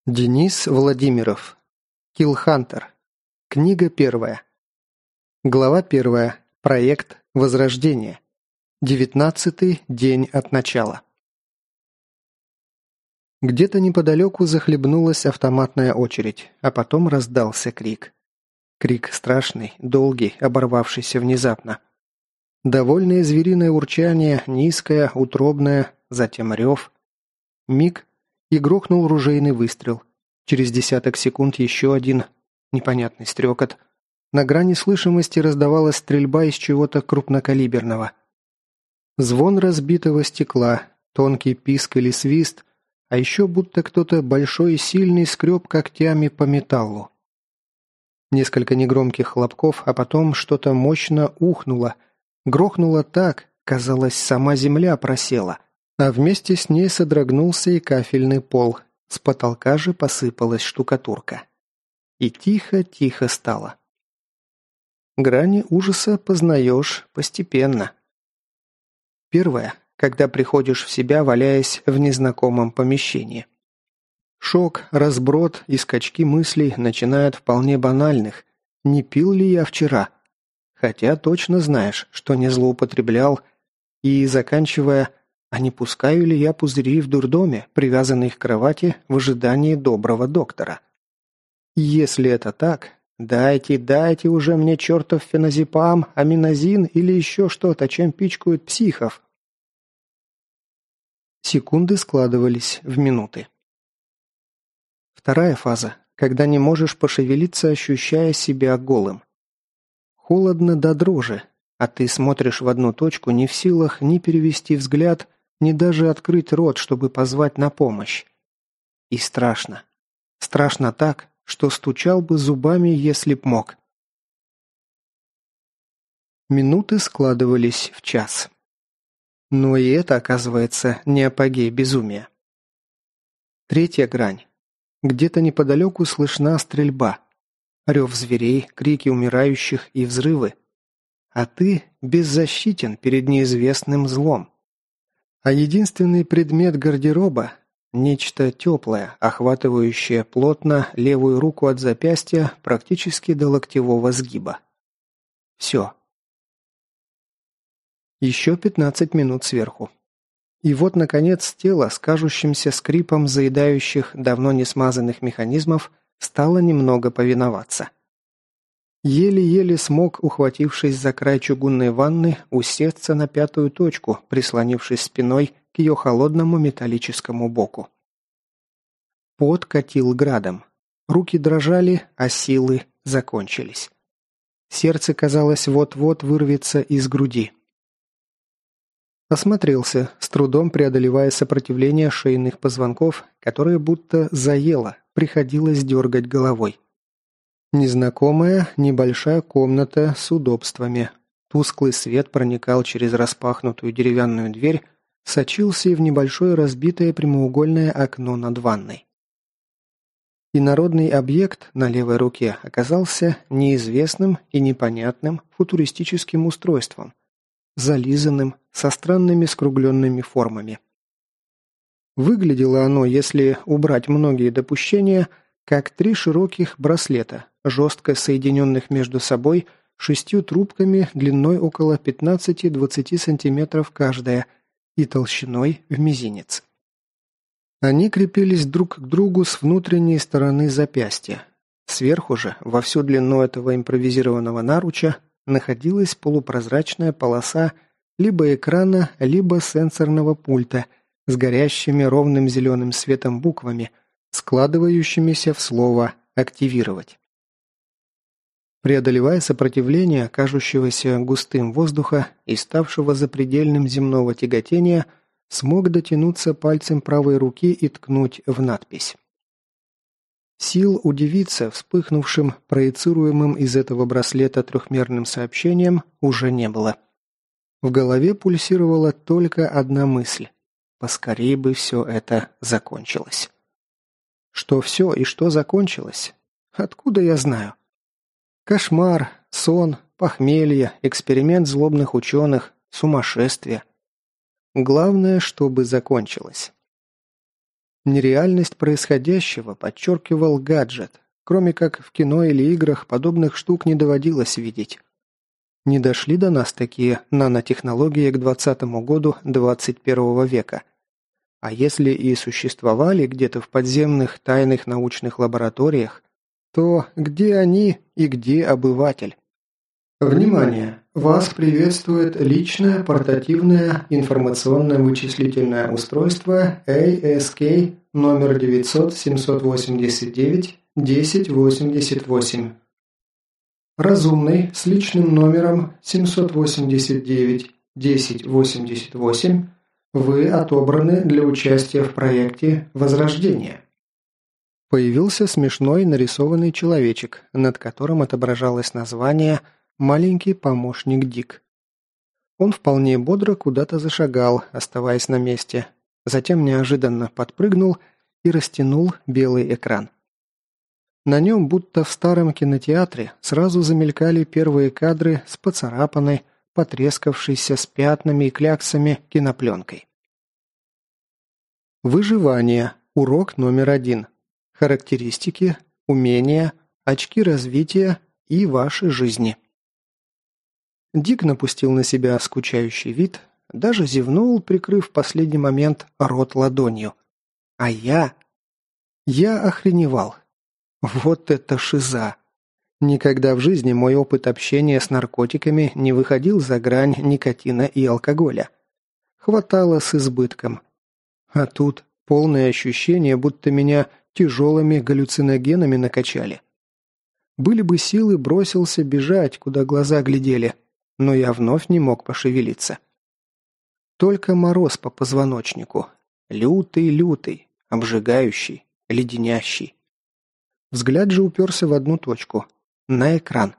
Денис Владимиров. Киллхантер. Книга 1. Глава 1. Проект Возрождение. 19-й день от начала. Где-то неподалеку захлебнулась автоматная очередь, а потом раздался крик. Крик страшный, долгий, оборвавшийся внезапно. Довольное звериное урчание, низкое, утробное, затем рев. Миг, и грохнул ружейный выстрел. Через десяток секунд еще один. Непонятный стрекот. На грани слышимости раздавалась стрельба из чего-то крупнокалиберного. Звон разбитого стекла, тонкий писк или свист, а еще будто кто-то большой и сильный скреб когтями по металлу. Несколько негромких хлопков, а потом что-то мощно ухнуло. Грохнуло так, казалось, сама земля просела. А вместе с ней содрогнулся и кафельный пол. С потолка же посыпалась штукатурка. И тихо-тихо стало. Грани ужаса познаешь постепенно. Первое, когда приходишь в себя, валяясь в незнакомом помещении. Шок, разброд и скачки мыслей начинают вполне банальных. Не пил ли я вчера? Хотя точно знаешь, что не злоупотреблял. И заканчивая: а не пускаю ли я пузыри в дурдоме, привязанный к кровати в ожидании доброго доктора? Если это так, дайте уже мне чертов феназепам, аминозин или еще что-то, чем пичкают психов. Секунды складывались в минуты. Вторая фаза, когда не можешь пошевелиться, ощущая себя голым. Холодно до дрожи, а ты смотришь в одну точку, не в силах ни перевести взгляд, ни даже открыть рот, чтобы позвать на помощь. И страшно. Страшно так, что стучал бы зубами, если б мог. Минуты складывались в час. Но и это, оказывается, не апогей безумия. Третья грань. Где-то неподалеку слышна стрельба. Рев зверей, крики умирающих и взрывы. А ты беззащитен перед неизвестным злом. А единственный предмет гардероба – нечто теплое, охватывающее плотно левую руку от запястья практически до локтевого сгиба. Все. Еще 15 минут сверху. И вот, наконец, тело с кажущимся скрипом заедающих давно не смазанных механизмов стало немного повиноваться. Еле-еле смог, ухватившись за край чугунной ванны, усесться на пятую точку, прислонившись спиной к ее холодному металлическому боку. Пот катил градом. Руки дрожали, а силы закончились. Сердце, казалось, вот-вот вырвется из груди. Осмотрелся, с трудом преодолевая сопротивление шейных позвонков, которое будто заело, приходилось дергать головой. Незнакомая небольшая комната с удобствами. Тусклый свет проникал через распахнутую деревянную дверь, сочился и в небольшое разбитое прямоугольное окно над ванной. Инородный объект на левой руке оказался неизвестным и непонятным футуристическим устройством, зализанным, со странными скругленными формами. Выглядело оно, если убрать многие допущения, как 3 широких браслета, жестко соединенных между собой 6 трубками длиной около 15-20 сантиметров каждая и толщиной в мизинец. Они крепились друг к другу с внутренней стороны запястья. Сверху же, во всю длину этого импровизированного наруча, находилась полупрозрачная полоса либо экрана, либо сенсорного пульта с горящими ровным зеленым светом буквами, складывающимися в слово «активировать». Преодолевая сопротивление кажущегося густым воздуха и ставшего запредельным земного тяготения, смог дотянуться пальцем правой руки и ткнуть в надпись. Сил удивиться вспыхнувшим, проецируемым из этого браслета трехмерным сообщением уже не было. В голове пульсировала только одна мысль – поскорее бы все это закончилось. Что все и что закончилось? Откуда я знаю? Кошмар, сон, похмелье, эксперимент злобных ученых, сумасшествие. Главное, чтобы закончилось. Нереальность происходящего подчеркивал гаджет. Кроме как в кино или играх подобных штук не доводилось видеть. Не дошли до нас такие нанотехнологии к 20-му году 21 века. А если и существовали где-то в подземных тайных научных лабораториях, то где они и где обыватель? Внимание! Вас приветствует личное портативное информационно-вычислительное устройство ASK номер 900-789-1088. Разумный с личным номером 789-1088 вы отобраны для участия в проекте «Возрождение». Появился смешной нарисованный человечек, над которым отображалось название «Маленький помощник Дик». Он вполне бодро куда-то зашагал, оставаясь на месте, затем неожиданно подпрыгнул и растянул белый экран. На нем, будто в старом кинотеатре, сразу замелькали первые кадры с поцарапанной, потрескавшейся с пятнами и кляксами кинопленкой. Выживание. Урок номер 1. Характеристики, умения, очки развития и ваши жизни. Дик напустил на себя скучающий вид, даже зевнул, прикрыв в последний момент рот ладонью. А я охреневал. Вот это шиза! Никогда в жизни мой опыт общения с наркотиками не выходил за грань никотина и алкоголя. Хватало с избытком. А тут полное ощущение, будто меня тяжелыми галлюциногенами накачали. Были бы силы, бросился бежать, куда глаза глядели, но я вновь не мог пошевелиться. Только мороз по позвоночнику. Лютый, обжигающий, леденящий. Взгляд же уперся в одну точку – на экран.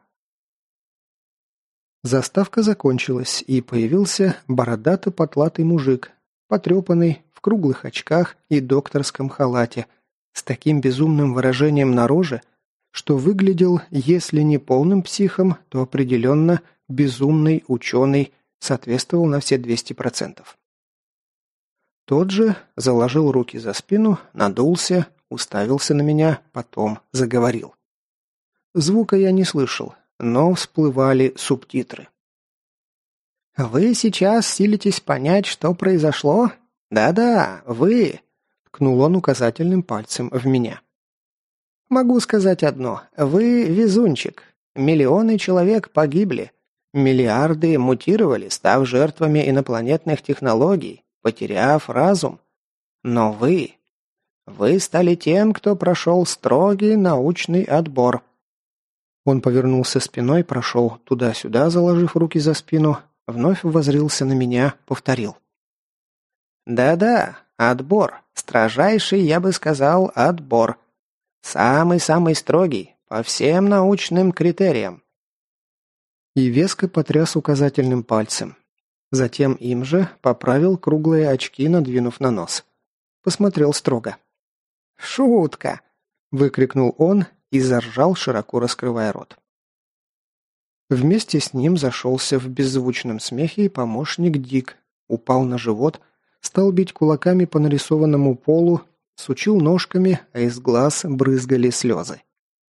Заставка закончилась, и появился бородато-потлатый мужик, потрепанный, в круглых очках и докторском халате, с таким безумным выражением на роже, что выглядел, если не полным психом, то определенно безумный ученый, соответствовал на все 200%. Тот же заложил руки за спину, надулся, уставился на меня, потом заговорил. Звука я не слышал, но всплывали субтитры. «Вы сейчас силитесь понять, что произошло? Да-да, вы!» – ткнул он указательным пальцем в меня. «Могу сказать одно. Вы везунчик. Миллионы человек погибли. Миллиарды мутировали, став жертвами инопланетных технологий, потеряв разум. Но вы стали тем, кто прошел строгий научный отбор». Он повернулся спиной, прошел туда-сюда, заложив руки за спину, вновь воззрился на меня, повторил. «Да-да, отбор. Строжайший, я бы сказал, отбор. Самый-самый строгий, по всем научным критериям». И веско потряс указательным пальцем. Затем им же поправил круглые очки, надвинув на нос. Посмотрел строго. «Шутка!» – выкрикнул он и заржал, широко раскрывая рот. Вместе с ним зашелся в беззвучном смехе и помощник Дик, упал на живот, стал бить кулаками по нарисованному полу, сучил ножками, а из глаз брызгали слезы.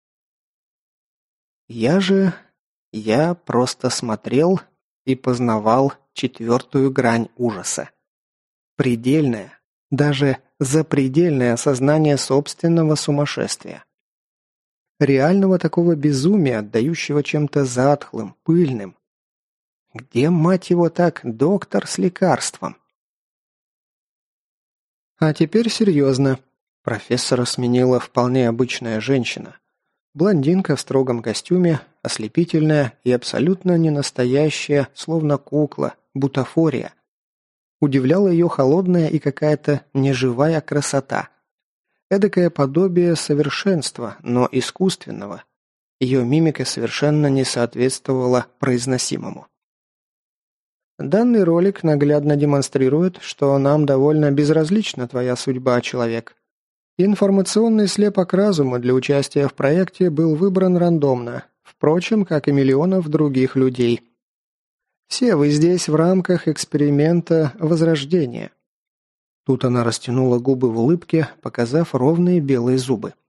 Я просто смотрел и познавал 4-ю грань ужаса. Предельное, даже запредельное осознание собственного сумасшествия. Реального такого безумия, отдающего чем-то затхлым, пыльным. Где, мать его, так, доктор с лекарством? А теперь серьезно. Профессора сменила вполне обычная женщина. Блондинка в строгом костюме, ослепительная и абсолютно ненастоящая, словно кукла, бутафория. Удивляла ее холодная и какая-то неживая красота. Эдакое подобие совершенства, но искусственного. Ее мимика совершенно не соответствовала произносимому. Данный ролик наглядно демонстрирует, что нам довольно безразлична твоя судьба, человек. Информационный слепок разума для участия в проекте был выбран рандомно, впрочем, как и миллионов других людей. Все вы здесь в рамках эксперимента Возрождения. Тут она растянула губы в улыбке, показав ровные белые зубы.